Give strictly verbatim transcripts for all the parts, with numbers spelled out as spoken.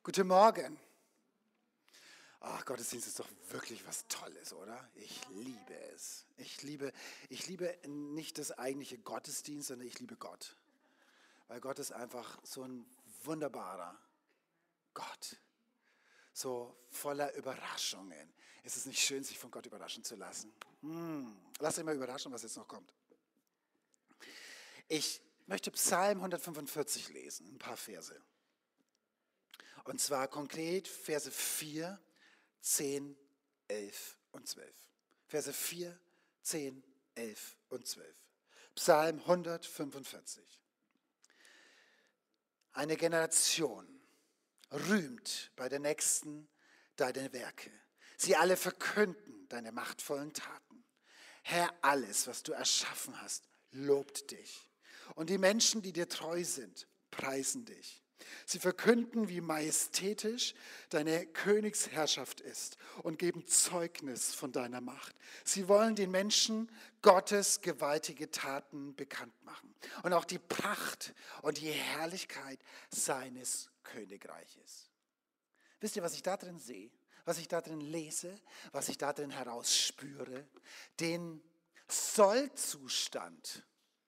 Guten Morgen. Ach, Gottesdienst ist doch wirklich was Tolles, oder? Ich liebe es. Ich liebe, ich liebe nicht das eigentliche Gottesdienst, sondern ich liebe Gott. Weil Gott ist einfach so ein wunderbarer Gott. So voller Überraschungen. Ist es nicht schön, sich von Gott überraschen zu lassen? Hm. Lasst euch mal überraschen, was jetzt noch kommt. Ich möchte Psalm hundertfünfundvierzig lesen, ein paar Verse. Und zwar konkret Verse vier, zehn, elf und zwölf. Verse vier, zehn, elf und zwölf. Psalm hundertfünfundvierzig. Eine Generation rühmt bei der Nächsten deine Werke. Sie alle verkünden deine machtvollen Taten. Herr, alles, was du erschaffen hast, lobt dich. Und die Menschen, die dir treu sind, preisen dich. Sie verkünden, wie majestätisch deine Königsherrschaft ist und geben Zeugnis von deiner Macht. Sie wollen den Menschen Gottes gewaltige Taten bekannt machen und auch die Pracht und die Herrlichkeit seines Königreiches. Wisst ihr, was ich da drin sehe, was ich da drin lese, was ich da drin herausspüre? Den Sollzustand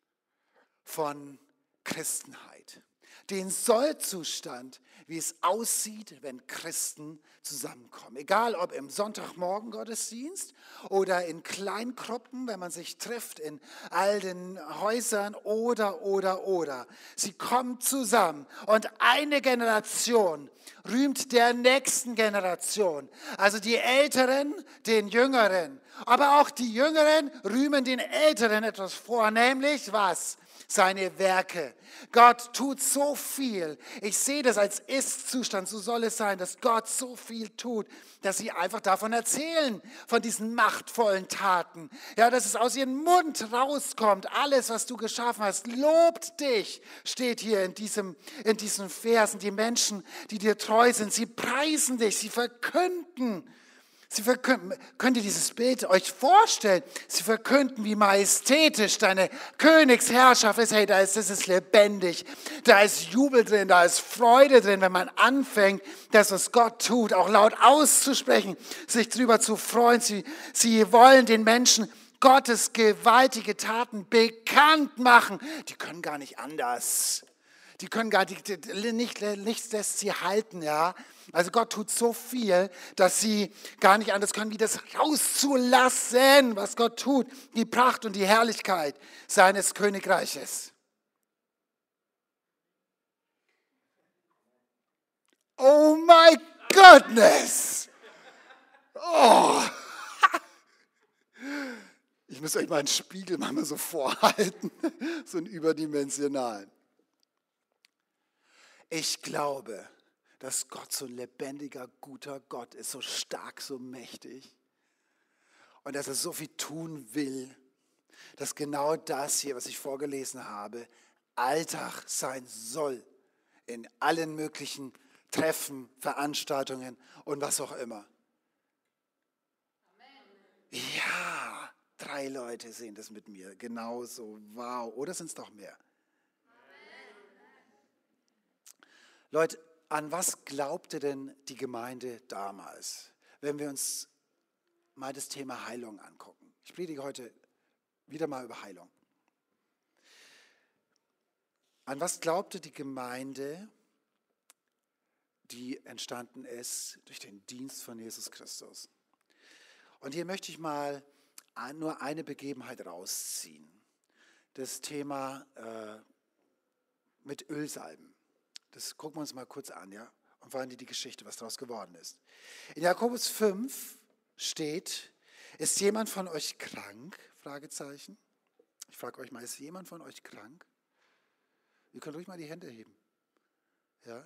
von Christenheit. Den Sollzustand, wie es aussieht, wenn Christen zusammenkommen. Egal ob im Sonntagmorgen Gottesdienst oder in Kleingruppen, wenn man sich trifft in all den Häusern oder, oder, oder. Sie kommen zusammen und eine Generation rühmt der nächsten Generation. Also die Älteren den Jüngeren. Aber auch die Jüngeren rühmen den Älteren etwas vor, nämlich was? Seine Werke. Gott tut so viel. Ich sehe das als Ist-Zustand. So soll es sein, dass Gott so viel tut, dass sie einfach davon erzählen, von diesen machtvollen Taten. Ja, dass es aus ihrem Mund rauskommt. Alles, was du geschaffen hast, lobt dich, steht hier in diesem, in diesen Versen. Die Menschen, die dir treu sind, sie preisen dich, sie verkünden. Sie verkünden, könnt ihr dieses Bild euch vorstellen? Sie verkünden, wie majestätisch deine Königsherrschaft ist. Hey, da ist, das ist lebendig. Da ist Jubel drin, da ist Freude drin, wenn man anfängt, das, was Gott tut, auch laut auszusprechen, sich darüber zu freuen. Sie, sie wollen den Menschen Gottes gewaltige Taten bekannt machen. Die können gar nicht anders. Die können gar nicht, nicht, nichts lässt sie halten, ja. Also Gott tut so viel, dass sie gar nicht anders können, wie das rauszulassen, was Gott tut. Die Pracht und die Herrlichkeit seines Königreiches. Oh my goodness! Oh. Ich muss euch mal einen Spiegel manchmal so vorhalten, so einen überdimensionalen. Ich glaube, dass Gott so ein lebendiger, guter Gott ist, so stark, so mächtig und dass er so viel tun will, dass genau das hier, was ich vorgelesen habe, Alltag sein soll in allen möglichen Treffen, Veranstaltungen und was auch immer. Amen. Ja, drei Leute sehen das mit mir, genauso, wow, oder sind es noch mehr? Leute, an was glaubte denn die Gemeinde damals, wenn wir uns mal das Thema Heilung angucken? Ich predige heute wieder mal über Heilung. An was glaubte die Gemeinde, die entstanden ist durch den Dienst von Jesus Christus? Und hier möchte ich mal nur eine Begebenheit rausziehen. Das Thema äh, mit Ölsalben. Das gucken wir uns mal kurz an, ja, und vor allem die Geschichte, was daraus geworden ist. In Jakobus fünf steht, ist jemand von euch krank? Fragezeichen. Ich frage euch mal, ist jemand von euch krank? Ihr könnt ruhig mal die Hände heben. Ja?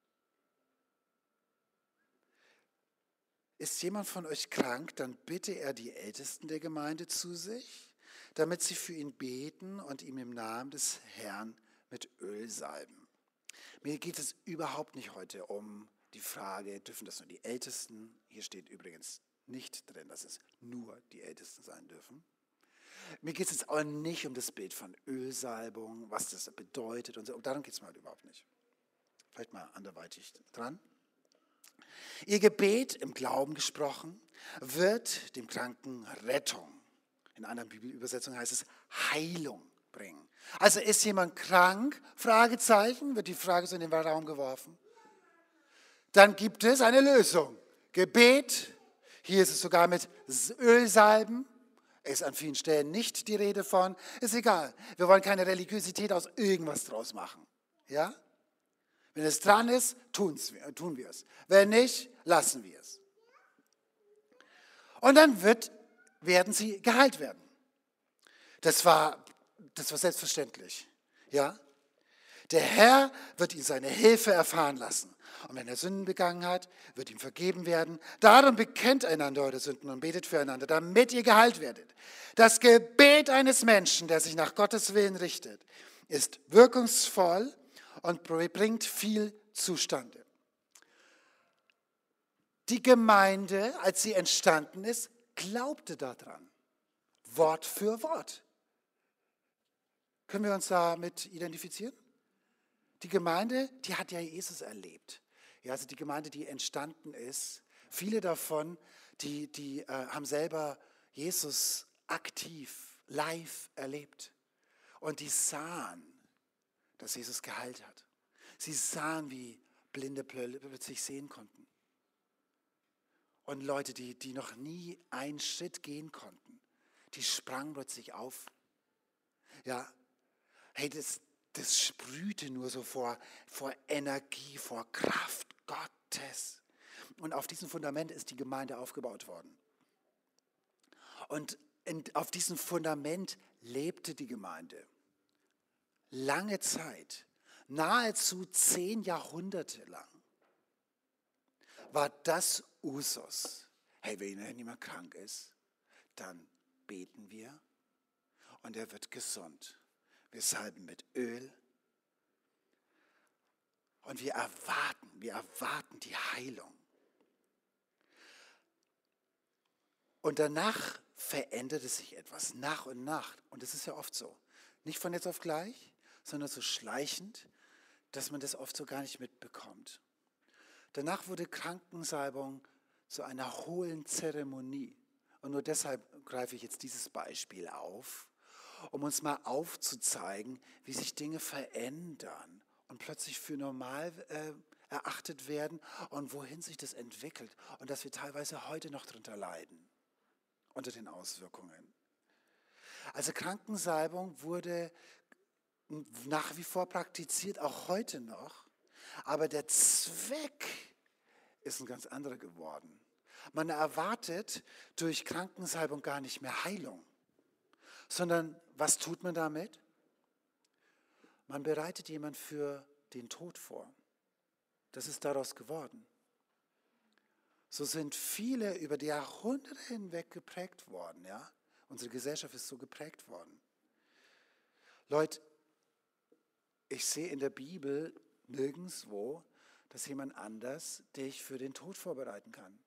Ist jemand von euch krank, dann bitte er die Ältesten der Gemeinde zu sich, damit sie für ihn beten und ihm im Namen des Herrn mit Öl salben. Mir geht es überhaupt nicht heute um die Frage, dürfen das nur die Ältesten? Hier steht übrigens nicht drin, dass es nur die Ältesten sein dürfen. Mir geht es jetzt auch nicht um das Bild von Ölsalbung, was das bedeutet und so. Darum geht es mir halt überhaupt nicht. Vielleicht mal anderweitig dran. Ihr Gebet im Glauben gesprochen wird dem Kranken Rettung. In anderen Bibelübersetzungen heißt es Heilung bringen. Also ist jemand krank? Fragezeichen, wird die Frage so in den Raum geworfen. Dann gibt es eine Lösung. Gebet, hier ist es sogar mit Ölsalben, ist an vielen Stellen nicht die Rede von, ist egal. Wir wollen keine Religiosität aus irgendwas draus machen. Ja? Wenn es dran ist, tun's, tun wir es. Wenn nicht, lassen wir es. Und dann wird, werden sie geheilt werden. Das war, das war selbstverständlich. Ja? Der Herr wird ihn seine Hilfe erfahren lassen. Und wenn er Sünden begangen hat, wird ihm vergeben werden. Darum bekennt einander eure Sünden und betet füreinander, damit ihr geheilt werdet. Das Gebet eines Menschen, der sich nach Gottes Willen richtet, ist wirkungsvoll und bringt viel zustande. Die Gemeinde, als sie entstanden ist, glaubte daran. Wort für Wort. Können wir uns damit identifizieren? Die Gemeinde, die hat ja Jesus erlebt. Ja, also die Gemeinde, die entstanden ist, viele davon, die, die äh, haben selber Jesus aktiv, live erlebt. Und die sahen, dass Jesus geheilt hat. Sie sahen, wie Blinde plötzlich sehen konnten. Und Leute, die, die noch nie einen Schritt gehen konnten, die sprangen plötzlich auf. Ja, hey, das, das sprühte nur so vor, vor Energie, vor Kraft Gottes. Und auf diesem Fundament ist die Gemeinde aufgebaut worden. Und in, auf diesem Fundament lebte die Gemeinde. Lange Zeit, nahezu zehn Jahrhunderte lang, war das Usus. Hey, wenn jemand krank ist, dann beten wir und er wird gesund. Wir salben mit Öl und wir erwarten, wir erwarten die Heilung. Und danach veränderte sich etwas, nach und nach. Und das ist ja oft so. Nicht von jetzt auf gleich, sondern so schleichend, dass man das oft so gar nicht mitbekommt. Danach wurde Krankensalbung zu einer hohlen Zeremonie. Und nur deshalb greife ich jetzt dieses Beispiel auf, um uns mal aufzuzeigen, wie sich Dinge verändern und plötzlich für normal äh, erachtet werden und wohin sich das entwickelt und dass wir teilweise heute noch darunter leiden, unter den Auswirkungen. Also Krankensalbung wurde nach wie vor praktiziert, auch heute noch, aber der Zweck ist ein ganz anderer geworden. Man erwartet durch Krankensalbung gar nicht mehr Heilung, sondern was tut man damit? Man bereitet jemand für den Tod vor. Das ist daraus geworden. So sind viele über die Jahrhunderte hinweg geprägt worden. Ja? Unsere Gesellschaft ist so geprägt worden. Leute, ich sehe in der Bibel nirgendwo, dass jemand anders dich für den Tod vorbereiten kann.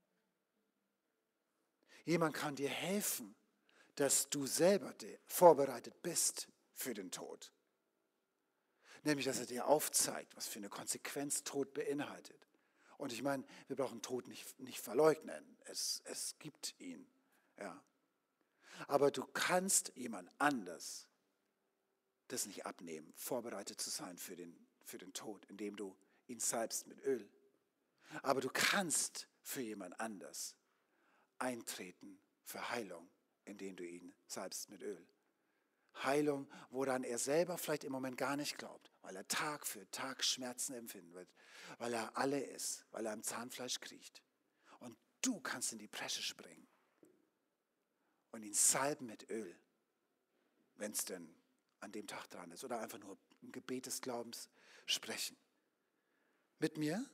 Jemand kann dir helfen, dass du selber vorbereitet bist für den Tod. Nämlich, dass er dir aufzeigt, was für eine Konsequenz Tod beinhaltet. Und ich meine, wir brauchen Tod nicht, nicht verleugnen. Es, es gibt ihn. Ja. Aber du kannst jemand anders das nicht abnehmen, vorbereitet zu sein für den, für den Tod, indem du ihn salbst mit Öl. Aber du kannst für jemand anders eintreten für Heilung, indem du ihn salbst mit Öl. Heilung, woran er selber vielleicht im Moment gar nicht glaubt, weil er Tag für Tag Schmerzen empfinden wird, weil er alle ist, weil er am Zahnfleisch kriecht. Und du kannst in die Bresche springen und ihn salben mit Öl, wenn es denn an dem Tag dran ist, oder einfach nur im Gebet des Glaubens sprechen. Mit mir?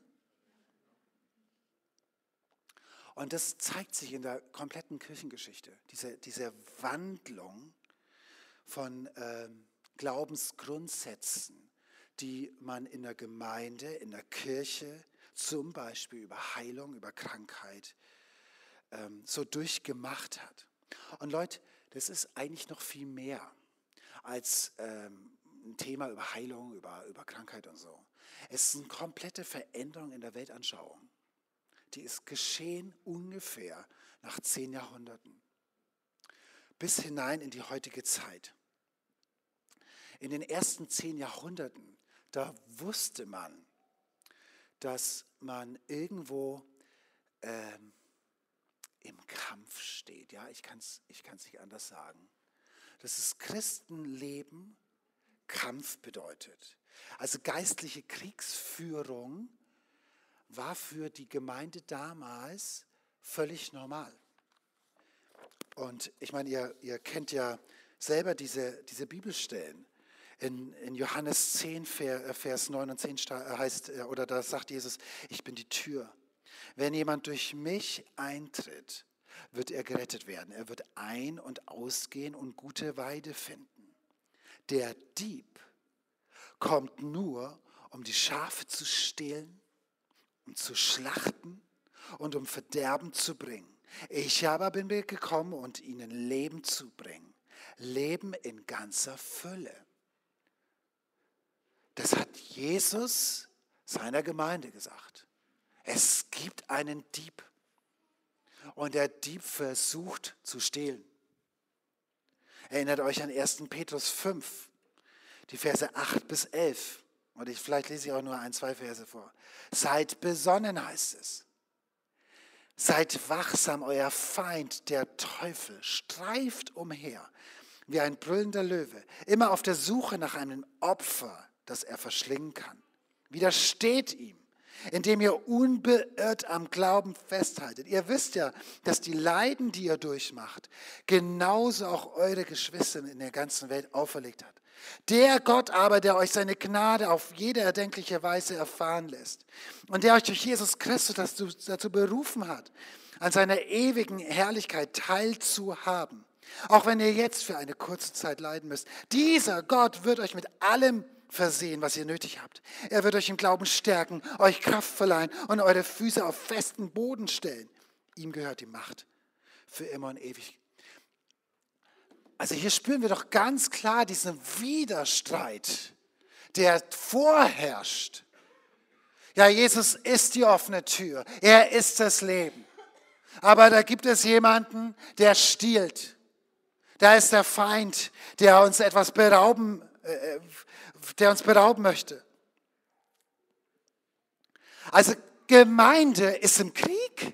Und das zeigt sich in der kompletten Kirchengeschichte, diese, diese Wandlung von ähm, Glaubensgrundsätzen, die man in der Gemeinde, in der Kirche, zum Beispiel über Heilung, über Krankheit, ähm, so durchgemacht hat. Und Leute, das ist eigentlich noch viel mehr als ähm, ein Thema über Heilung, über, über Krankheit und so. Es ist eine komplette Veränderung in der Weltanschauung. die ist geschehen ungefähr nach zehn Jahrhunderten. Bis hinein in die heutige Zeit. In den ersten zehn Jahrhunderten, da wusste man, dass man irgendwo ähm, im Kampf steht. Ja, ich kann es ich kann's nicht anders sagen. Dass das Christenleben Kampf bedeutet. Also geistliche Kriegsführung war für die Gemeinde damals völlig normal. Und ich meine, ihr, ihr kennt ja selber diese, diese Bibelstellen. In, in Johannes zehn, Vers neun und zehn heißt, oder da sagt Jesus, ich bin die Tür. Wenn jemand durch mich eintritt, wird er gerettet werden. Er wird ein- und ausgehen und gute Weide finden. Der Dieb kommt nur, um die Schafe zu stehlen, um zu schlachten und um Verderben zu bringen. Ich aber bin gekommen, um ihnen Leben zu bringen. Leben in ganzer Fülle. Das hat Jesus seiner Gemeinde gesagt. Es gibt einen Dieb. Und der Dieb versucht zu stehlen. Erinnert euch an ersten Petrus fünf, die Verse acht bis elf. Und ich, vielleicht lese ich auch nur ein, zwei Verse vor. Seid besonnen, heißt es. Seid wachsam, euer Feind, der Teufel, streift umher wie ein brüllender Löwe, immer auf der Suche nach einem Opfer, das er verschlingen kann. Widersteht ihm, indem ihr unbeirrt am Glauben festhaltet. Ihr wisst ja, dass die Leiden, die ihr durchmacht, genauso auch eure Geschwister in der ganzen Welt auferlegt hat. Der Gott aber, der euch seine Gnade auf jede erdenkliche Weise erfahren lässt und der euch durch Jesus Christus dazu berufen hat, an seiner ewigen Herrlichkeit teilzuhaben, auch wenn ihr jetzt für eine kurze Zeit leiden müsst, dieser Gott wird euch mit allem versehen, was ihr nötig habt. Er wird euch im Glauben stärken, euch Kraft verleihen und eure Füße auf festen Boden stellen. Ihm gehört die Macht für immer und ewig. Also hier spüren wir doch ganz klar diesen Widerstreit, der vorherrscht. Ja, Jesus ist die offene Tür. Er ist das Leben. Aber da gibt es jemanden, der stiehlt. Da ist der Feind, der uns etwas berauben, äh, der uns berauben möchte. Also Gemeinde ist im Krieg.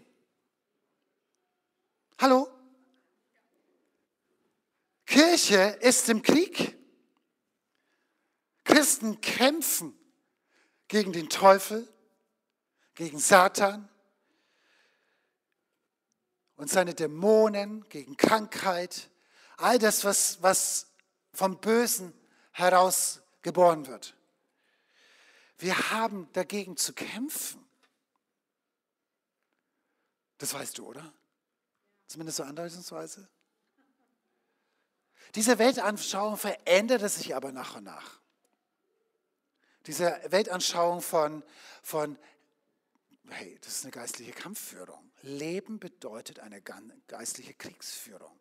Hallo? Kirche ist im Krieg. Christen kämpfen gegen den Teufel, gegen Satan und seine Dämonen, gegen Krankheit, all das, was, was vom Bösen heraus geboren wird. Wir haben dagegen zu kämpfen. Das weißt du, oder? Zumindest so andeutungsweise. Diese Weltanschauung veränderte sich aber nach und nach. Diese Weltanschauung von, von, hey, das ist eine geistliche Kampfführung. Leben bedeutet eine geistliche Kriegsführung.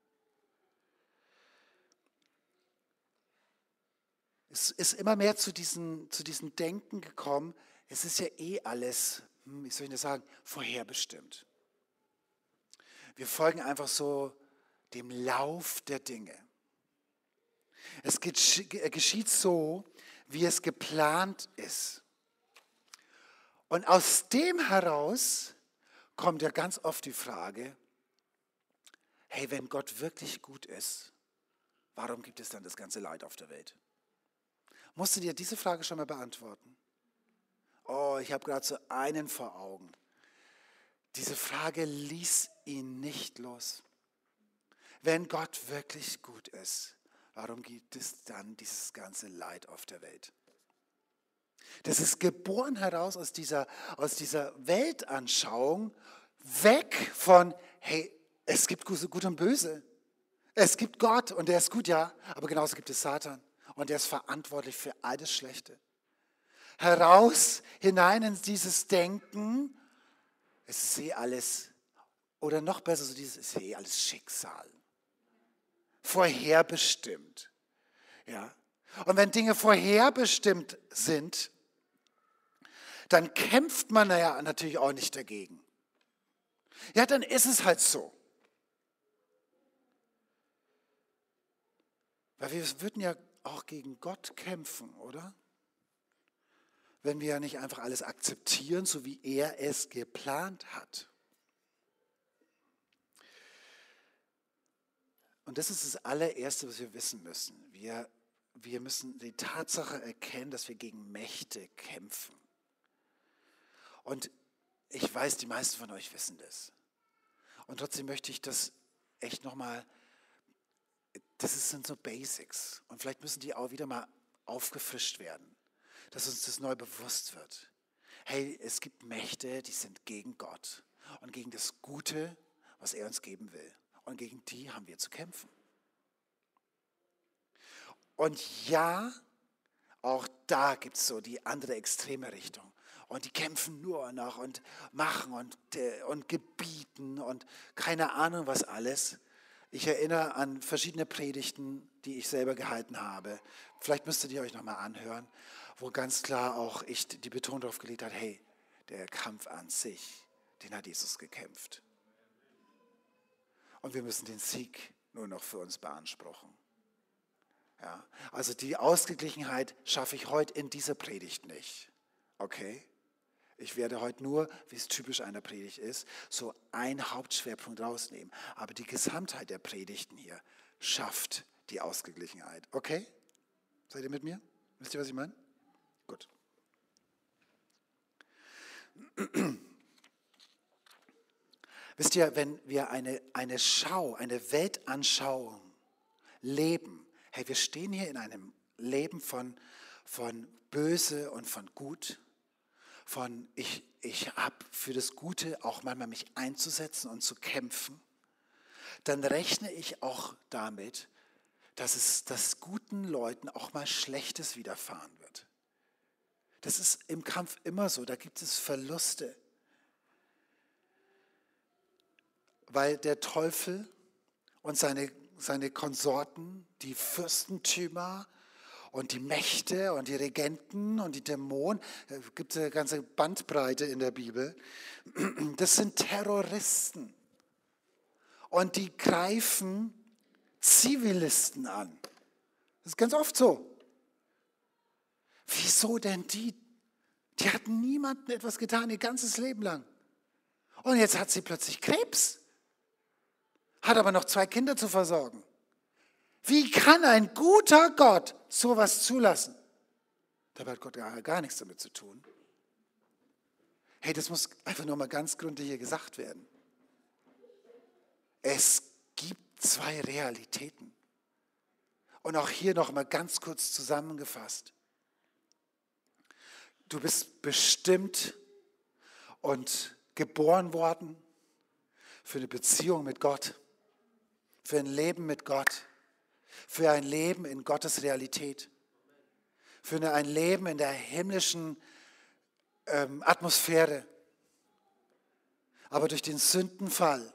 Es ist immer mehr zu diesem, zu diesem Denken gekommen, es ist ja eh alles, wie soll ich das sagen, vorherbestimmt. Wir folgen einfach so dem Lauf der Dinge. Es geschieht so, wie es geplant ist. Und aus dem heraus kommt ja ganz oft die Frage, hey, wenn Gott wirklich gut ist, warum gibt es dann das ganze Leid auf der Welt? Musst du dir diese Frage schon mal beantworten? Oh, ich habe gerade so einen vor Augen. Diese Frage ließ ihn nicht los. Wenn Gott wirklich gut ist, warum gibt es dann dieses ganze Leid auf der Welt? Das ist geboren heraus aus dieser, aus dieser Weltanschauung, weg von, hey, es gibt Gut und Böse. Es gibt Gott und der ist gut, ja, aber genauso gibt es Satan und der ist verantwortlich für alles Schlechte. Heraus, hinein in dieses Denken, es ist eh alles, oder noch besser, so dieses, es ist eh alles Schicksal. Vorherbestimmt. Ja. Und wenn Dinge vorherbestimmt sind, dann kämpft man ja natürlich auch nicht dagegen. Ja, dann ist es halt so. Weil wir würden ja auch gegen Gott kämpfen, oder? Wenn wir ja nicht einfach alles akzeptieren, so wie er es geplant hat. Und das ist das allererste, was wir wissen müssen. Wir, wir müssen die Tatsache erkennen, dass wir gegen Mächte kämpfen. Und ich weiß, die meisten von euch wissen das. Und trotzdem möchte ich das echt nochmal, das sind so Basics. Und vielleicht müssen die auch wieder mal aufgefrischt werden, dass uns das neu bewusst wird. Hey, es gibt Mächte, die sind gegen Gott und gegen das Gute, was er uns geben will. Und gegen die haben wir zu kämpfen. Und ja, auch da gibt es so die andere extreme Richtung. Und die kämpfen nur noch und machen und, äh, und gebieten und keine Ahnung was alles. Ich erinnere an verschiedene Predigten, die ich selber gehalten habe. Vielleicht müsstet ihr euch nochmal anhören, wo ganz klar auch ich die Betonung darauf gelegt habe, hey, der Kampf an sich, den hat Jesus gekämpft. Und wir müssen den Sieg nur noch für uns beanspruchen. Ja, also die Ausgeglichenheit schaffe ich heute in dieser Predigt nicht. Okay? Ich werde heute nur, wie es typisch einer Predigt ist, so einen Hauptschwerpunkt rausnehmen. Aber die Gesamtheit der Predigten hier schafft die Ausgeglichenheit. Okay? Seid ihr mit mir? Wisst ihr, was ich meine? Gut. Wisst ihr, wenn wir eine, eine Schau, eine Weltanschauung leben, hey, wir stehen hier in einem Leben von, von Böse und von Gut, von ich, ich habe für das Gute auch manchmal mich einzusetzen und zu kämpfen, dann rechne ich auch damit, dass es dass guten Leuten auch mal Schlechtes widerfahren wird. Das ist im Kampf immer so, da gibt es Verluste. Weil der Teufel und seine, seine Konsorten, die Fürstentümer und die Mächte und die Regenten und die Dämonen, es gibt eine ganze Bandbreite in der Bibel, das sind Terroristen. Und die greifen Zivilisten an. Das ist ganz oft so. Wieso denn die? Die hatten niemandem etwas getan, ihr ganzes Leben lang. Und jetzt hat sie plötzlich Krebs. Hat aber noch zwei Kinder zu versorgen. Wie kann ein guter Gott sowas zulassen? Dabei hat Gott gar, gar nichts damit zu tun. Hey, das muss einfach nur mal ganz gründlich hier gesagt werden. Es gibt zwei Realitäten. Und auch hier noch mal ganz kurz zusammengefasst. Du bist bestimmt und geboren worden für eine Beziehung mit Gott. Für ein Leben mit Gott, für ein Leben in Gottes Realität, für eine, ein Leben in der himmlischen ähm, Atmosphäre. Aber durch den Sündenfall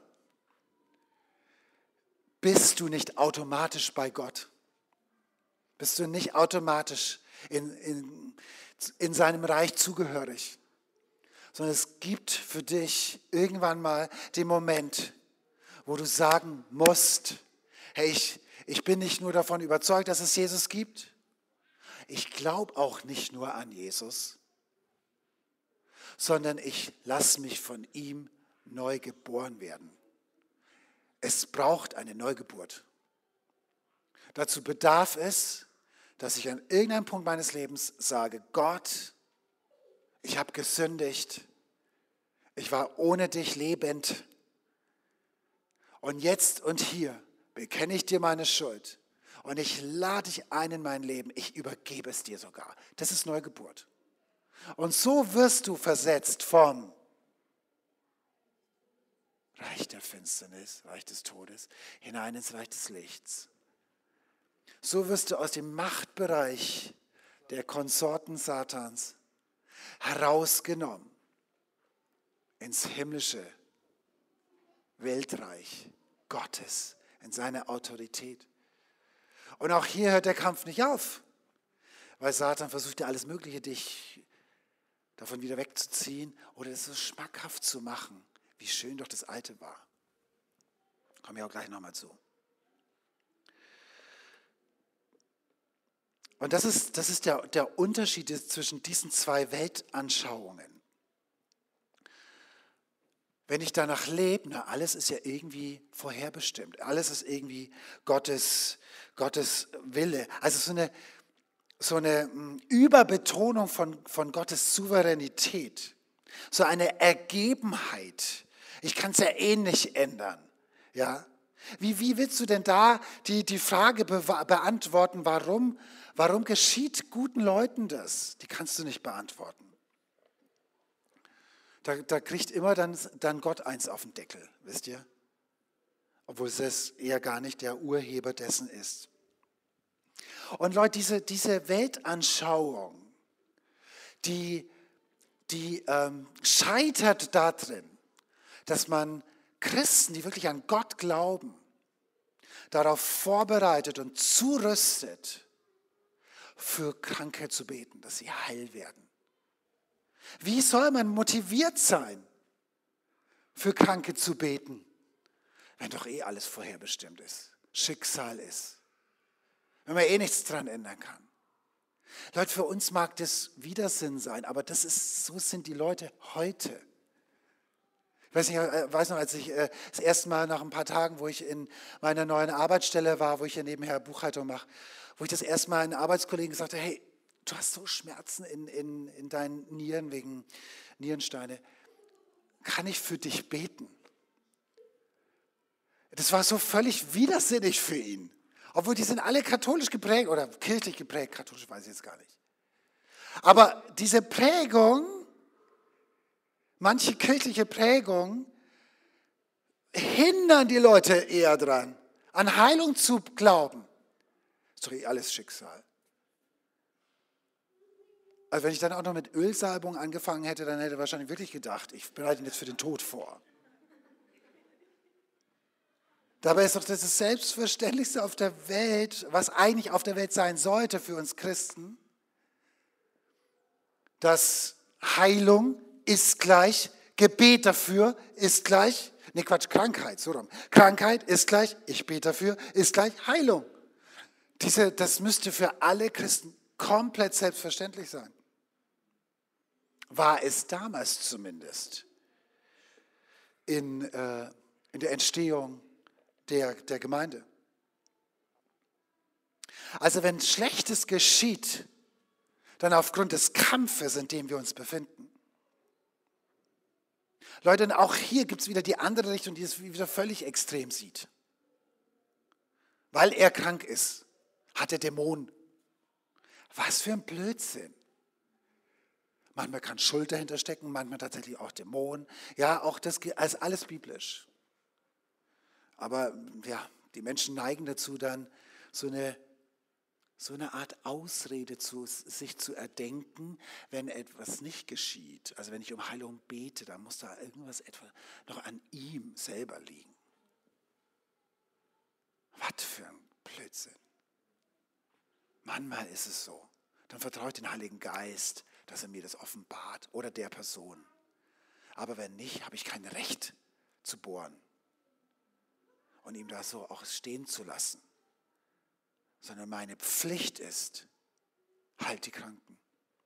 bist du nicht automatisch bei Gott. Bist du nicht automatisch in, in, in seinem Reich zugehörig. Sondern es gibt für dich irgendwann mal den Moment, wo du sagen musst, hey, ich, ich bin nicht nur davon überzeugt, dass es Jesus gibt. Ich glaube auch nicht nur an Jesus, sondern ich lasse mich von ihm neu geboren werden. Es braucht eine Neugeburt. Dazu bedarf es, dass ich an irgendeinem Punkt meines Lebens sage, Gott, ich habe gesündigt, ich war ohne dich lebend. Und jetzt und hier bekenne ich dir meine Schuld und ich lade dich ein in mein Leben. Ich übergebe es dir sogar. Das ist Neugeburt. Und so wirst du versetzt vom Reich der Finsternis, Reich des Todes, hinein ins Reich des Lichts. So wirst du aus dem Machtbereich der Konsorten Satans herausgenommen ins himmlische Weltreich Gottes, in seine Autorität. Und auch hier hört der Kampf nicht auf, weil Satan versucht ja alles Mögliche, dich davon wieder wegzuziehen oder es so schmackhaft zu machen, wie schön doch das Alte war. Komme ich auch gleich nochmal zu. Und das ist, das ist der, der Unterschied zwischen diesen zwei Weltanschauungen. Wenn ich danach lebe, na, alles ist ja irgendwie vorherbestimmt. Alles ist irgendwie Gottes, Gottes Wille. Also so eine, so eine Überbetonung von, von Gottes Souveränität. So eine Ergebenheit. Ich kann es ja eh nicht ändern. Ja? Wie, wie willst du denn da die, die Frage be- beantworten, warum, warum geschieht guten Leuten das? Die kannst du nicht beantworten. Da, da kriegt immer dann, dann Gott eins auf den Deckel, wisst ihr? Obwohl es eher gar nicht der Urheber dessen ist. Und Leute, diese, diese Weltanschauung, die, die ähm, scheitert darin, dass man Christen, die wirklich an Gott glauben, darauf vorbereitet und zurüstet, für Kranke zu beten, dass sie heil werden. Wie soll man motiviert sein, für Kranke zu beten, wenn doch eh alles vorherbestimmt ist, Schicksal ist, wenn man eh nichts dran ändern kann? Leute, für uns mag das Widersinn sein, aber das ist, so sind die Leute heute. Ich weiß, nicht, ich weiß noch, als ich das erste Mal nach ein paar Tagen, wo ich in meiner neuen Arbeitsstelle war, wo ich ja nebenher Buchhaltung mache, wo ich das erste Mal einen Arbeitskollegen gesagt habe, hey, du hast so Schmerzen in, in, in deinen Nieren wegen Nierensteine. Kann ich für dich beten? Das war so völlig widersinnig für ihn. Obwohl die sind alle katholisch geprägt oder kirchlich geprägt, katholisch weiß ich jetzt gar nicht. Aber diese Prägung, manche kirchliche Prägung, hindern die Leute eher dran, an Heilung zu glauben. Ist doch eh alles Schicksal. Also wenn ich dann auch noch mit Ölsalbung angefangen hätte, dann hätte er wahrscheinlich wirklich gedacht, ich bereite ihn jetzt für den Tod vor. Dabei ist doch das das Selbstverständlichste auf der Welt, was eigentlich auf der Welt sein sollte für uns Christen, dass Heilung ist gleich, Gebet dafür ist gleich, nee Quatsch, Krankheit, so rum. Krankheit ist gleich, ich bete dafür, ist gleich Heilung. Diese, das müsste für alle Christen komplett selbstverständlich sein. War es damals zumindest in, äh, in der Entstehung der, der Gemeinde. Also wenn Schlechtes geschieht, dann aufgrund des Kampfes, in dem wir uns befinden. Leute, und auch hier gibt es wieder die andere Richtung, die es wieder völlig extrem sieht. Weil er krank ist, hat er Dämonen. Was für ein Blödsinn. Manchmal kann Schuld dahinter stecken, manchmal tatsächlich auch Dämonen. Ja, auch das ist alles biblisch. Aber ja, die Menschen neigen dazu, dann so eine, so eine Art Ausrede zu sich zu erdenken, wenn etwas nicht geschieht. Also wenn ich um Heilung bete, dann muss da irgendwas etwa noch an ihm selber liegen. Was für ein Blödsinn. Manchmal ist es so. Dann vertraue ich den Heiligen Geist, dass er mir das offenbart oder der Person. Aber wenn nicht, habe ich kein Recht zu bohren und ihm da so auch stehen zu lassen. Sondern meine Pflicht ist, halt die Kranken.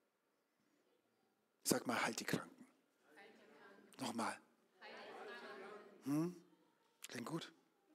Sag mal, halt die Kranken. Nochmal. Hm? Klingt gut.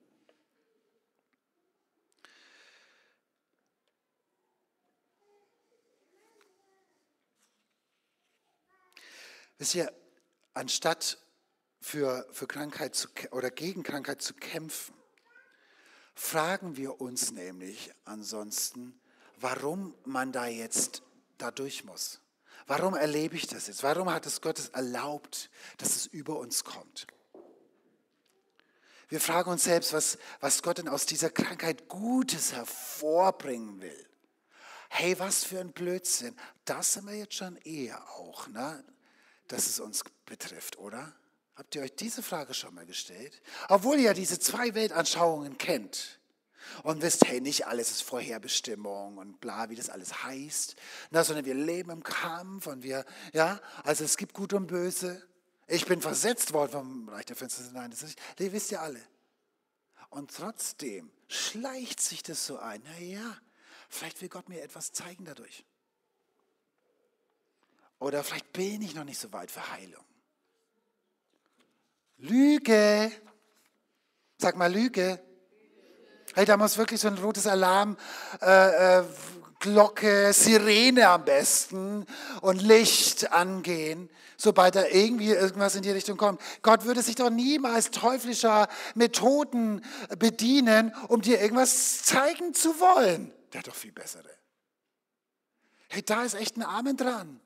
Wisst ihr, anstatt für, für Krankheit zu, oder gegen Krankheit zu kämpfen, fragen wir uns nämlich ansonsten, warum man da jetzt da durch muss. Warum erlebe ich das jetzt? Warum hat es Gott erlaubt, dass es über uns kommt? Wir fragen uns selbst, was, was Gott denn aus dieser Krankheit Gutes hervorbringen will. Hey, was für ein Blödsinn. Das sind wir jetzt schon eher auch, ne? Dass es uns betrifft, oder? Habt ihr euch diese Frage schon mal gestellt? Obwohl ihr ja diese zwei Weltanschauungen kennt und wisst, hey, nicht alles ist Vorherbestimmung und bla, wie das alles heißt, na, sondern wir leben im Kampf und wir, ja, also es gibt Gut und Böse, Ich bin versetzt worden vom Reich der Finsternis. Nein, das, ist, das wisst ihr alle. Und trotzdem schleicht sich das so ein. Naja, vielleicht will Gott mir etwas zeigen dadurch. Oder vielleicht bin ich noch nicht so weit für Heilung. Lüge. Sag mal Lüge. Hey, da muss wirklich so ein rotes Alarm, äh, äh, Glocke, Sirene am besten und Licht angehen, sobald da irgendwie irgendwas in die Richtung kommt. Gott würde sich doch niemals teuflischer Methoden bedienen, um dir irgendwas zeigen zu wollen. Der hat doch viel bessere. Hey, da ist echt ein Amen dran.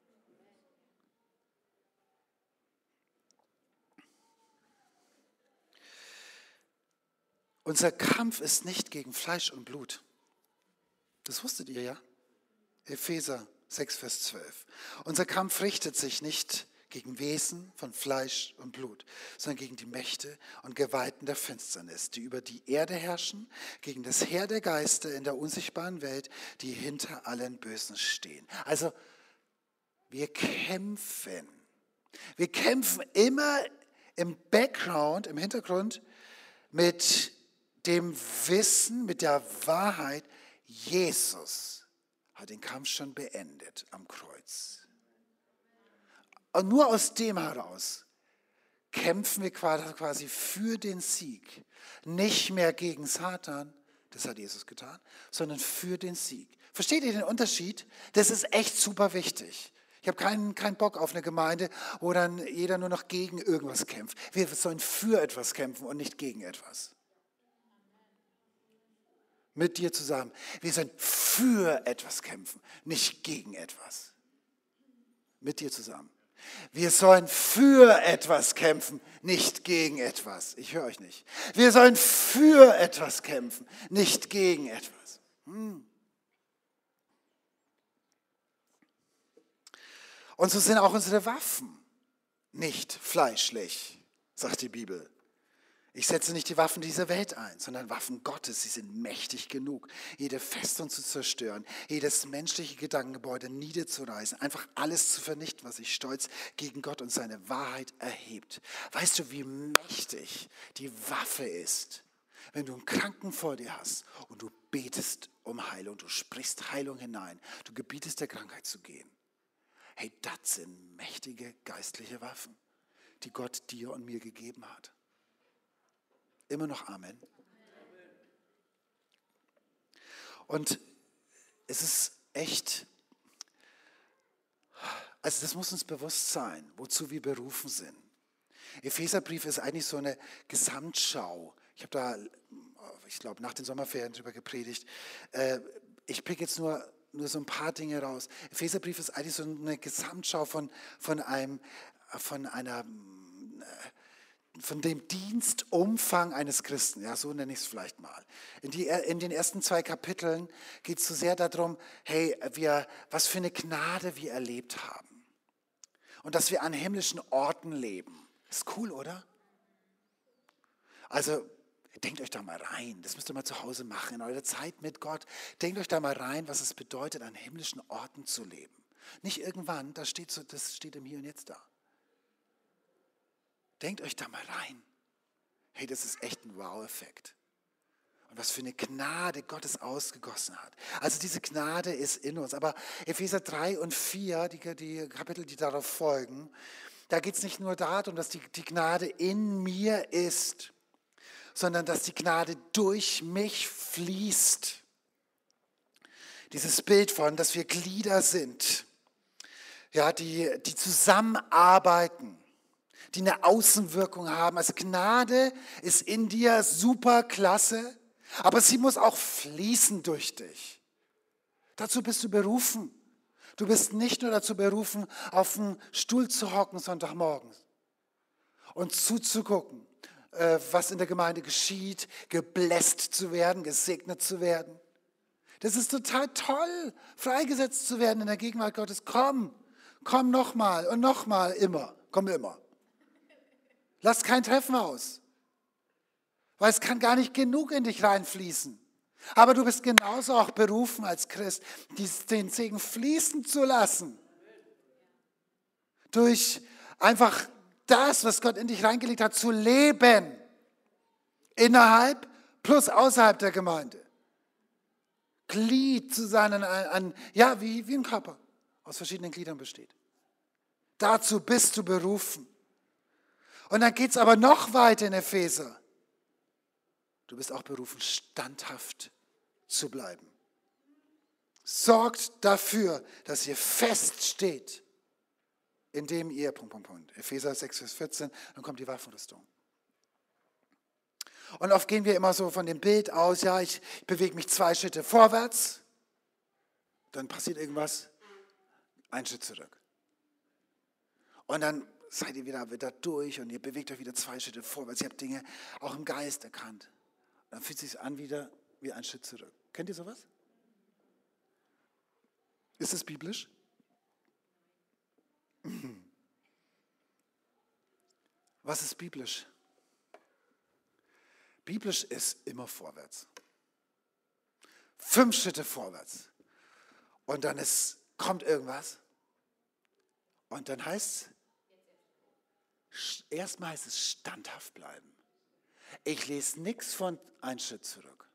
Unser Kampf ist nicht gegen Fleisch und Blut. Das wusstet ihr ja? Epheser sechs, Vers zwölf. Unser Kampf richtet sich nicht gegen Wesen von Fleisch und Blut, sondern gegen die Mächte und Gewalten der Finsternis, die über die Erde herrschen, gegen das Heer der Geister in der unsichtbaren Welt, die hinter allen Bösen stehen. Also wir kämpfen. Wir kämpfen immer im Background, im Hintergrund mit dem Wissen, mit der Wahrheit, Jesus hat den Kampf schon beendet am Kreuz. Und nur aus dem heraus kämpfen wir quasi für den Sieg. Nicht mehr gegen Satan, das hat Jesus getan, sondern für den Sieg. Versteht ihr den Unterschied? Das ist echt super wichtig. Ich habe keinen, keinen Bock auf eine Gemeinde, wo dann jeder nur noch gegen irgendwas kämpft. Wir sollen für etwas kämpfen und nicht gegen etwas. Mit dir zusammen. Wir sollen für etwas kämpfen, nicht gegen etwas. Mit dir zusammen. Wir sollen für etwas kämpfen, nicht gegen etwas. Ich höre euch nicht. Wir sollen für etwas kämpfen, nicht gegen etwas. Hm. Und so sind auch unsere Waffen nicht fleischlich, sagt die Bibel. Ich setze nicht die Waffen dieser Welt ein, sondern Waffen Gottes. Sie sind mächtig genug, jede Festung zu zerstören, jedes menschliche Gedankengebäude niederzureißen, einfach alles zu vernichten, was sich stolz gegen Gott und seine Wahrheit erhebt. Weißt du, wie mächtig die Waffe ist, wenn du einen Kranken vor dir hast und du betest um Heilung, du sprichst Heilung hinein, du gebietest der Krankheit zu gehen. Hey, das sind mächtige geistliche Waffen, die Gott dir und mir gegeben hat. Immer noch Amen. Und es ist echt, also das muss uns bewusst sein, wozu wir berufen sind. Epheserbrief ist eigentlich so eine Gesamtschau. Ich habe da, ich glaube, nach den Sommerferien drüber gepredigt. Ich pick jetzt nur, nur so ein paar Dinge raus. Epheserbrief ist eigentlich so eine Gesamtschau von, von, einem, von einer... von dem Dienstumfang eines Christen, ja, so nenne ich es vielleicht mal. In, die, in den ersten zwei Kapiteln geht es so sehr darum, hey, wir, was für eine Gnade wir erlebt haben. Und dass wir an himmlischen Orten leben. Ist cool, oder? Also, denkt euch da mal rein, das müsst ihr mal zu Hause machen, in eurer Zeit mit Gott. Denkt euch da mal rein, was es bedeutet, an himmlischen Orten zu leben. Nicht irgendwann, das steht, so, das steht im Hier und Jetzt da. Denkt euch da mal rein. Hey, das ist echt ein Wow-Effekt. Und was für eine Gnade Gottes ausgegossen hat. Also diese Gnade ist in uns. Aber Epheser drei und vier, die, die Kapitel, die darauf folgen, da geht es nicht nur darum, dass die, die Gnade in mir ist, sondern dass die Gnade durch mich fließt. Dieses Bild von, dass wir Glieder sind, ja, die, die zusammenarbeiten, die eine Außenwirkung haben. Also Gnade ist in dir super klasse, aber sie muss auch fließen durch dich. Dazu bist du berufen. Du bist nicht nur dazu berufen, auf dem Stuhl zu hocken Sonntagmorgens und zuzugucken, was in der Gemeinde geschieht, gebläst zu werden, gesegnet zu werden. Das ist total toll, freigesetzt zu werden in der Gegenwart Gottes. Komm, komm nochmal und nochmal, immer, komm immer. Lass kein Treffen aus, weil es kann gar nicht genug in dich reinfließen. Aber du bist genauso auch berufen als Christ, den Segen fließen zu lassen. Durch einfach das, was Gott in dich reingelegt hat, zu leben. Innerhalb plus außerhalb der Gemeinde. Glied zu sein an, an ja, wie, wie ein Körper aus verschiedenen Gliedern besteht. Dazu bist du berufen. Und dann geht es aber noch weiter in Epheser. Du bist auch berufen, standhaft zu bleiben. Sorgt dafür, dass ihr feststeht, indem ihr, Punkt, Punkt, Punkt, Epheser sechs, Vers vierzehn, dann kommt die Waffenrüstung. Und oft gehen wir immer so von dem Bild aus, ja, ich bewege mich zwei Schritte vorwärts, dann passiert irgendwas, ein Schritt zurück. Und dann seid ihr wieder, wieder durch und ihr bewegt euch wieder zwei Schritte vorwärts. Ihr habt Dinge auch im Geist erkannt. Und dann fühlt es sich an wieder wie ein Schritt zurück. Kennt ihr sowas? Ist es biblisch? Was ist biblisch? Biblisch ist immer vorwärts. Fünf Schritte vorwärts. Und dann ist, kommt irgendwas. Und dann heißt es, erstmal heißt es standhaft bleiben. Ich lese nichts von einen Schritt zurück.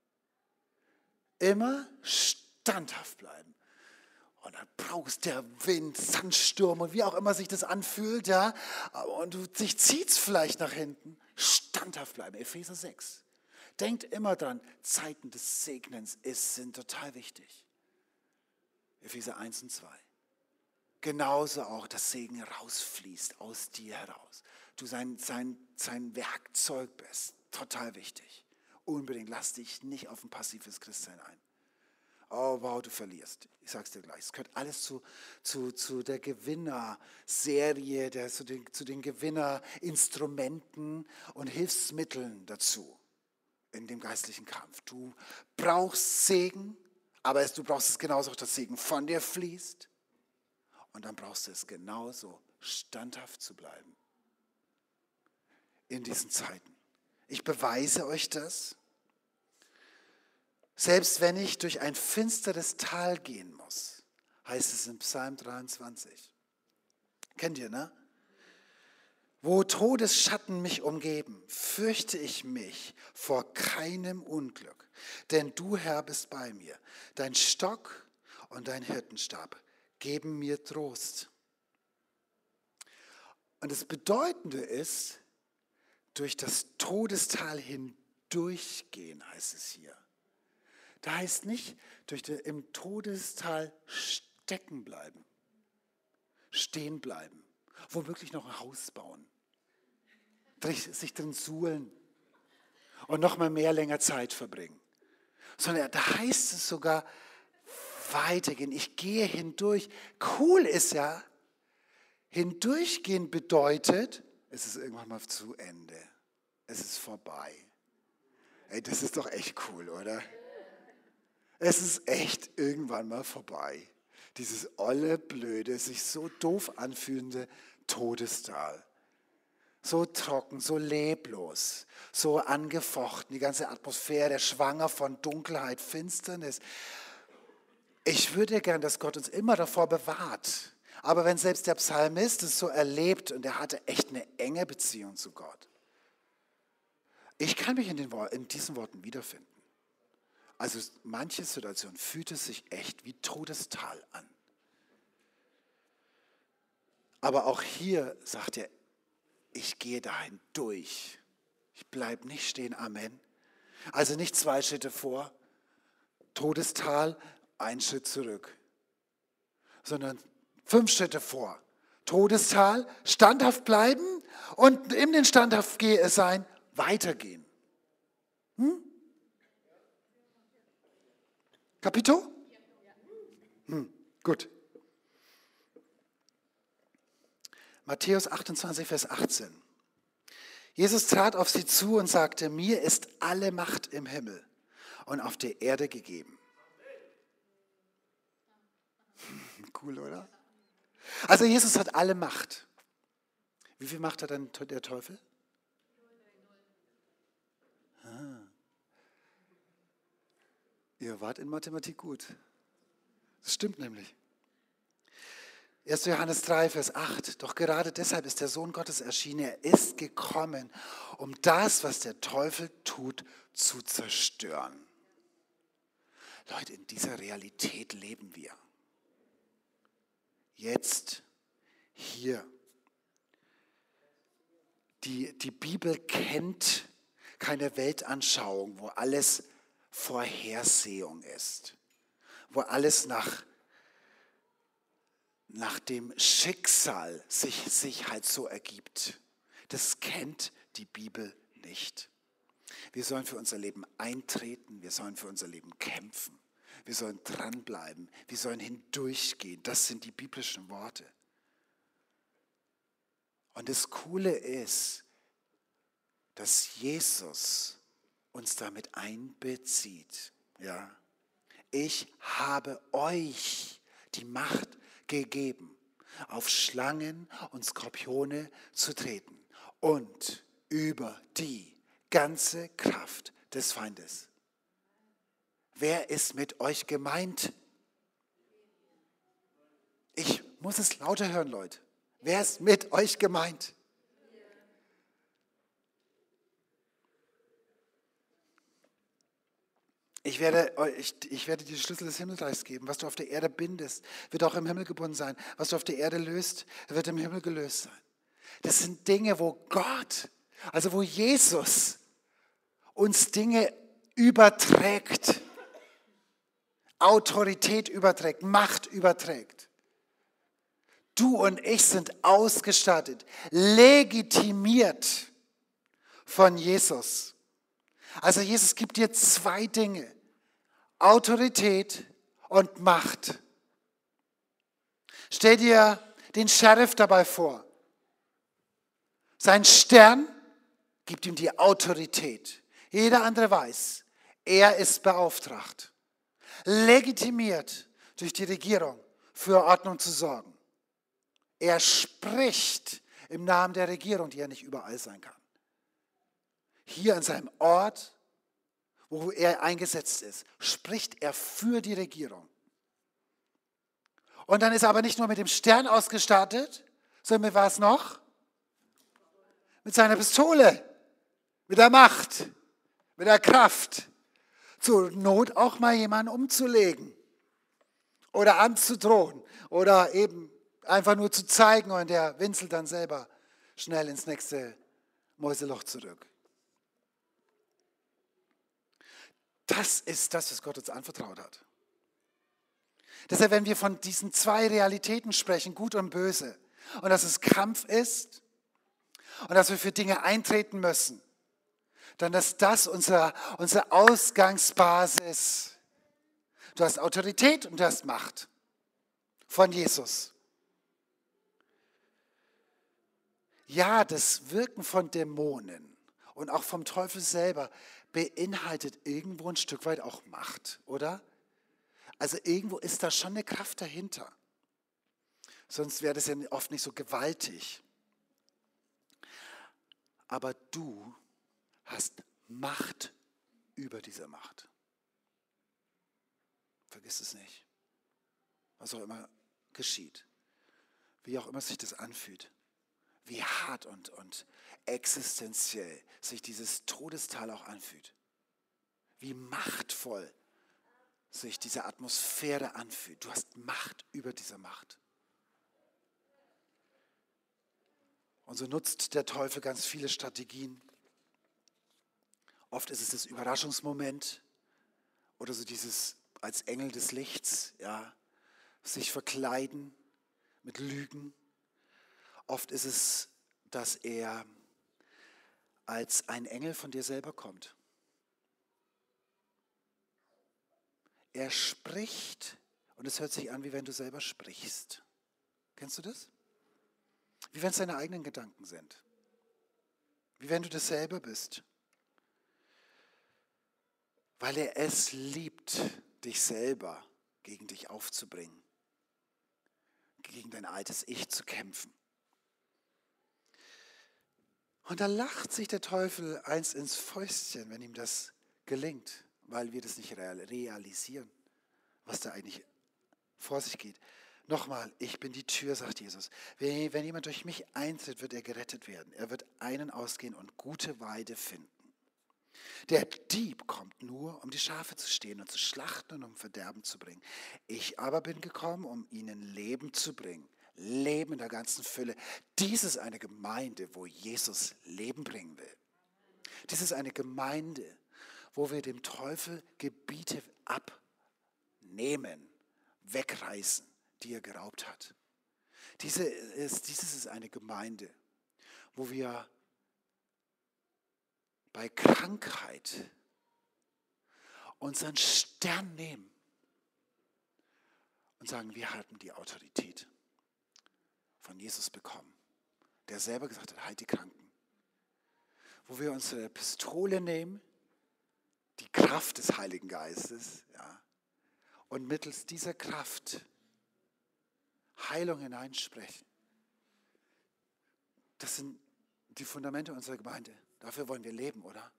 Immer standhaft bleiben. Und dann braust der Wind, Sandsturm und wie auch immer sich das anfühlt, ja. Und du, dich zieht es vielleicht nach hinten. Standhaft bleiben. Epheser sechs. Denkt immer dran, Zeiten des Segnens ist, sind total wichtig. Epheser eins und zwei. Genauso auch, dass Segen rausfließt aus dir heraus. Du sein, sein, sein Werkzeug bist. Total wichtig. Unbedingt, lass dich nicht auf ein passives Christsein ein. Oh wow, du verlierst. Ich sag's dir gleich. Es gehört alles zu, zu, zu der Gewinnerserie, der, zu, den, zu den Gewinnerinstrumenten und Hilfsmitteln dazu in dem geistlichen Kampf. Du brauchst Segen, aber es, du brauchst es genauso auch, dass Segen von dir fließt. Und dann brauchst du es genauso, standhaft zu bleiben in diesen Zeiten. Ich beweise euch das. Selbst wenn ich durch ein finsteres Tal gehen muss, heißt es in Psalm dreiundzwanzig. Kennt ihr, ne? Wo Todesschatten mich umgeben, fürchte ich mich vor keinem Unglück. Denn du, Herr, bist bei mir. Dein Stock und dein Hirtenstab geben mir Trost. Und das Bedeutende ist, durch das Todestal hindurchgehen, heißt es hier. Da heißt nicht, durch die, im Todestal stecken bleiben, stehen bleiben, womöglich noch ein Haus bauen, sich drin suhlen und noch mal mehr länger Zeit verbringen. Sondern da heißt es sogar weitergehen. Ich gehe hindurch. Cool ist ja, hindurchgehen bedeutet, es ist irgendwann mal zu Ende. Es ist vorbei. Ey, das ist doch echt cool, oder? Es ist echt irgendwann mal vorbei. Dieses olle, blöde, sich so doof anfühlende Todestal. So trocken, so leblos, so angefochten, die ganze Atmosphäre, schwanger von Dunkelheit, Finsternis. Ich würde gern, dass Gott uns immer davor bewahrt. Aber wenn selbst der Psalmist es so erlebt und er hatte echt eine enge Beziehung zu Gott. Ich kann mich in, den, in diesen Worten wiederfinden. Also manche Situationen fühlt es sich echt wie Todestal an. Aber auch hier sagt er, ich gehe dahin durch. Ich bleibe nicht stehen, Amen. Also nicht zwei Schritte vor, Todestal, ein Schritt zurück. Sondern fünf Schritte vor, Todestal, standhaft bleiben und in den standhaft sein, weitergehen. Hm? Kapito? Hm, gut. Matthäus achtundzwanzig, Vers achtzehn. Jesus trat auf sie zu und sagte, mir ist alle Macht im Himmel und auf der Erde gegeben. Cool, oder? Also Jesus hat alle Macht. Wie viel Macht hat dann der Teufel? Ah. Ihr wart in Mathematik gut. Das stimmt nämlich. erster Johannes drei, Vers acht. Doch gerade deshalb ist der Sohn Gottes erschienen. Er ist gekommen, um das, was der Teufel tut, zu zerstören. Leute, in dieser Realität leben wir. Jetzt, hier. Die, die Bibel kennt keine Weltanschauung, wo alles Vorhersehung ist, wo alles nach, nach dem Schicksal sich, sich halt so ergibt. Das kennt die Bibel nicht. Wir sollen für unser Leben eintreten, wir sollen für unser Leben kämpfen, wir sollen dranbleiben, wir sollen hindurchgehen. Das sind die biblischen Worte. Und das Coole ist, dass Jesus uns damit einbezieht. Ja. Ich habe euch die Macht gegeben, auf Schlangen und Skorpione zu treten und über die ganze Kraft des Feindes. Wer ist mit euch gemeint? Ich muss es lauter hören, Leute. Wer ist mit euch gemeint? Ich werde, ich, ich werde dir die Schlüssel des Himmelreichs geben. Was du auf der Erde bindest, wird auch im Himmel gebunden sein. Was du auf der Erde löst, wird im Himmel gelöst sein. Das sind Dinge, wo Gott, also wo Jesus uns Dinge überträgt, Autorität überträgt, Macht überträgt. Du und ich sind ausgestattet, legitimiert von Jesus. Also Jesus gibt dir zwei Dinge, Autorität und Macht. Stell dir den Sheriff dabei vor. Sein Stern gibt ihm die Autorität. Jeder andere weiß, er ist beauftragt, legitimiert durch die Regierung für Ordnung zu sorgen. Er spricht im Namen der Regierung, die ja nicht überall sein kann. Hier an seinem Ort, wo er eingesetzt ist, spricht er für die Regierung. Und dann ist er aber nicht nur mit dem Stern ausgestattet, sondern mit was noch? Mit seiner Pistole, mit der Macht, mit der Kraft. Zur Not auch mal jemanden umzulegen oder anzudrohen oder eben einfach nur zu zeigen und der winselt dann selber schnell ins nächste Mäuseloch zurück. Das ist das, was Gott uns anvertraut hat. Deshalb, wenn wir von diesen zwei Realitäten sprechen, gut und böse, und dass es Kampf ist und dass wir für Dinge eintreten müssen, dann ist das unsere, unsere Ausgangsbasis. Du hast Autorität und du hast Macht von Jesus. Ja, das Wirken von Dämonen und auch vom Teufel selber beinhaltet irgendwo ein Stück weit auch Macht, oder? Also irgendwo ist da schon eine Kraft dahinter. Sonst wäre das ja oft nicht so gewaltig. Aber du hast Macht über diese Macht. Vergiss es nicht. Was auch immer geschieht. Wie auch immer sich das anfühlt. Wie hart und, und existenziell sich dieses Todestal auch anfühlt. Wie machtvoll sich diese Atmosphäre anfühlt. Du hast Macht über diese Macht. Und so nutzt der Teufel ganz viele Strategien. Oft ist es das Überraschungsmoment oder so dieses als Engel des Lichts, ja, sich verkleiden mit Lügen. Oft ist es, dass er als ein Engel von dir selber kommt. Er spricht und es hört sich an, wie wenn du selber sprichst. Kennst du das? Wie wenn es deine eigenen Gedanken sind. Wie wenn du das selber bist. Weil er es liebt, dich selber gegen dich aufzubringen. Gegen dein altes Ich zu kämpfen. Und da lacht sich der Teufel eins ins Fäustchen, wenn ihm das gelingt, weil wir das nicht realisieren, was da eigentlich vor sich geht. Nochmal, ich bin die Tür, sagt Jesus. Wenn, wenn jemand durch mich eintritt, wird er gerettet werden. Er wird einen ausgehen und gute Weide finden. Der Dieb kommt nur, um die Schafe zu stehlen und zu schlachten und um Verderben zu bringen. Ich aber bin gekommen, um ihnen Leben zu bringen. Leben in der ganzen Fülle. Dies ist eine Gemeinde, wo Jesus Leben bringen will. Dies ist eine Gemeinde, wo wir dem Teufel Gebiete abnehmen, wegreißen, die er geraubt hat. Diese ist, dieses ist eine Gemeinde, wo wir bei Krankheit unseren Stern nehmen und sagen, wir haben die Autorität von Jesus bekommen, der selber gesagt hat, halt die Kranken. Wo wir unsere Pistole nehmen, die Kraft des Heiligen Geistes, ja, und mittels dieser Kraft Heilung hineinsprechen. Das sind die Fundamente unserer Gemeinde. Dafür wollen wir leben, oder?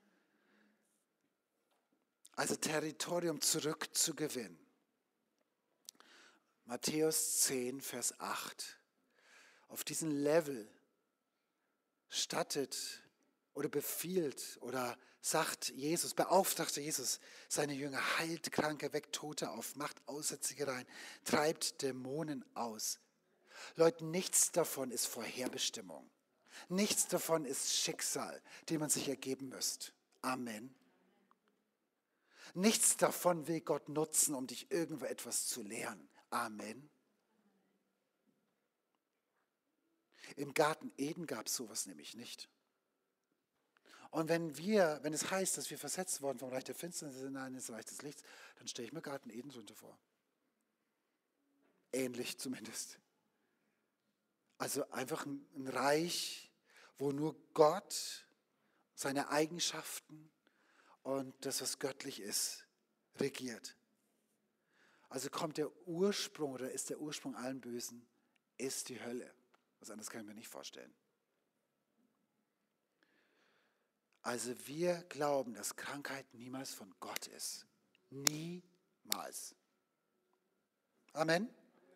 Also Territorium zurückzugewinnen. Matthäus zehn, Vers acht. Auf diesem Level stattet oder befiehlt oder sagt Jesus, beauftragte Jesus seine Jünger, heilt Kranke, weckt Tote auf, macht Aussätzige rein, treibt Dämonen aus. Leute, nichts davon ist Vorherbestimmung. Nichts davon ist Schicksal, dem man sich ergeben müsste. Amen. Nichts davon will Gott nutzen, um dich irgendwo etwas zu lehren. Amen. Im Garten Eden gab es sowas nämlich nicht. Und wenn wir, wenn es heißt, dass wir versetzt worden vom Reich der Finsternis in das Reich des Lichts, dann stelle ich mir Garten Eden drunter vor. Ähnlich zumindest. Also einfach ein, ein Reich, wo nur Gott seine Eigenschaften und das, was göttlich ist, regiert. Also kommt der Ursprung oder ist der Ursprung allen Bösen, ist die Hölle. Was anderes kann ich mir nicht vorstellen. Also wir glauben, dass Krankheit niemals von Gott ist. Niemals. Amen.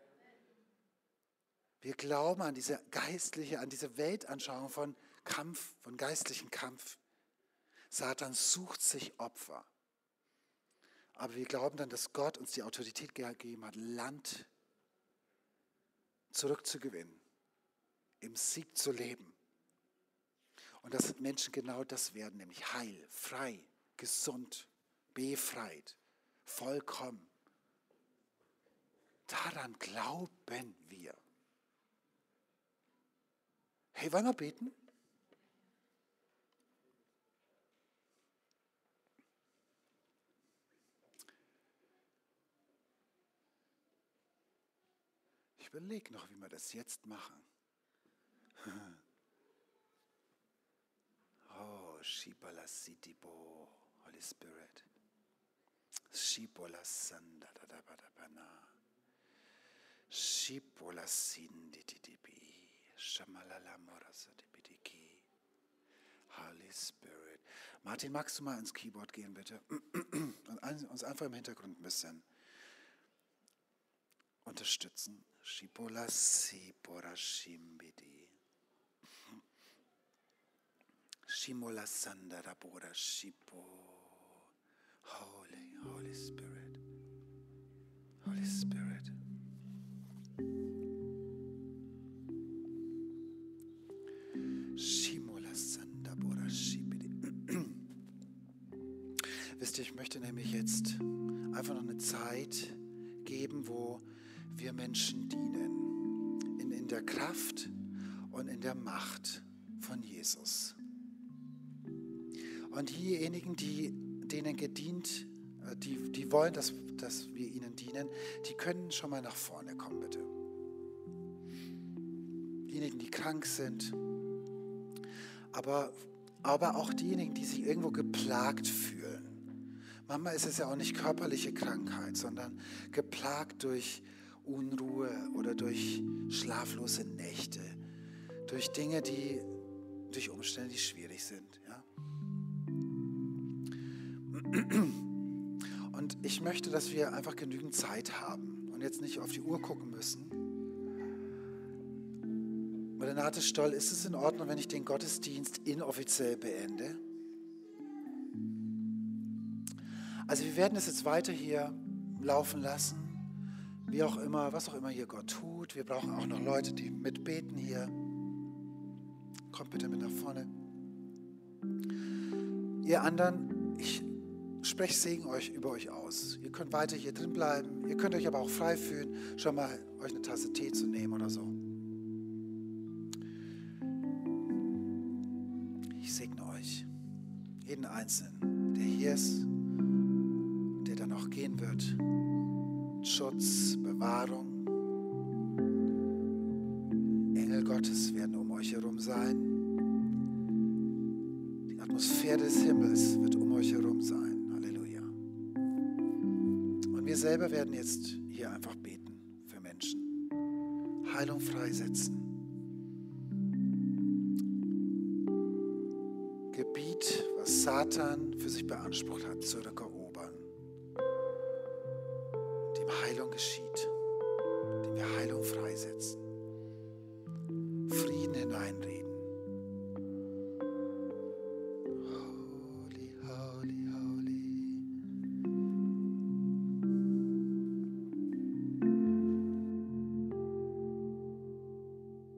Wir glauben an diese geistliche, an diese Weltanschauung von Kampf, von geistlichem Kampf. Satan sucht sich Opfer. Aber wir glauben dann, dass Gott uns die Autorität gegeben hat, Land zurückzugewinnen, im Sieg zu leben. Und dass Menschen genau das werden, nämlich heil, frei, gesund, befreit, vollkommen. Daran glauben wir. Hey, wollen wir beten? Ich überlege noch, wie wir das jetzt machen. Oh, Shibala Sitibo, Holy Spirit. Shibola Sanda da da ba da bana. Shibola Sindi Dibi. Shamalala Morasa Dibidiki. Holy Spirit. Martin, magst du mal ins Keyboard gehen, bitte? Und uns einfach im Hintergrund ein bisschen unterstützen. Shibola Sibora Shimbidi. Shimola Sandara Bora Shipo. Holy, Holy Spirit. Holy Spirit. Shimola Sandabora Shibidi. Wisst ihr, ich möchte nämlich jetzt einfach noch eine Zeit geben, wo wir Menschen dienen. In, in der Kraft und in der Macht von Jesus. Und diejenigen, die denen gedient, die, die wollen, dass, dass wir ihnen dienen, die können schon mal nach vorne kommen, bitte. Diejenigen, die krank sind, aber, aber auch diejenigen, die sich irgendwo geplagt fühlen. Manchmal ist es ja auch nicht körperliche Krankheit, sondern geplagt durch Unruhe oder durch schlaflose Nächte, durch Dinge, die, durch Umstände, die schwierig sind, ja. Und ich möchte, dass wir einfach genügend Zeit haben. Und und jetzt nicht auf die Uhr gucken müssen. Renate Stoll, ist es in Ordnung, wenn ich den Gottesdienst inoffiziell beende? Also wir werden es jetzt weiter hier laufen lassen, wie auch immer, was auch immer hier Gott tut. Wir brauchen auch noch Leute, die mitbeten hier. Kommt bitte mit nach vorne. Ihr anderen, ich spreche Segen euch über euch aus. Ihr könnt weiter hier drin bleiben. Ihr könnt euch aber auch frei fühlen, schon mal euch eine Tasse Tee zu nehmen oder so. Ich segne euch, jeden Einzelnen, der hier ist, der dann auch gehen wird. Schutz, Bewahrung. Engel Gottes werden um euch herum sein. Die Atmosphäre des Himmels wird um euch herum sein. Halleluja. Und wir selber werden jetzt hier einfach beten für Menschen. Heilung freisetzen. Gebiet, was Satan für sich beansprucht hat, zurückerobern. Dem Heilung geschieht, dem wir Heilung freisetzen. Frieden hineinreden.